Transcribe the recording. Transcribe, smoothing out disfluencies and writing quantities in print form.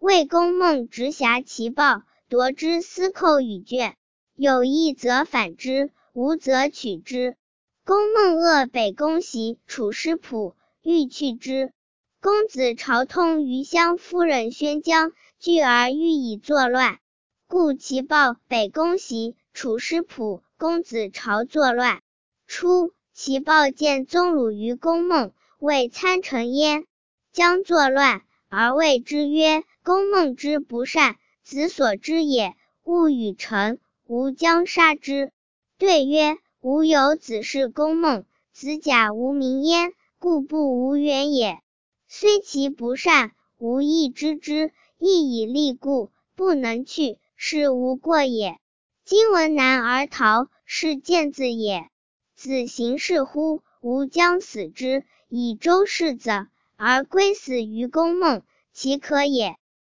魏公孟直辖其暴，夺之司寇与卷，有义则反之，无则取之。公孟恶北宫袭，楚师仆，欲去之。公子朝通于襄夫人宣姜，惧而欲以作乱，故其暴北宫袭，楚师仆，公子朝作乱。初，其暴见宗鲁于公孟，谓参臣焉。姜作乱，而谓之曰：公孟之不善，子所知也，勿与臣，吾将杀之。对曰：吾有子是公孟，子假无名焉，故不无冤也。虽其不善，吾亦知之，亦以利故，不能去，是无过也。今闻难而逃，是见字也。子行是乎？吾将死之，以周世子，而归死于公孟，其可也？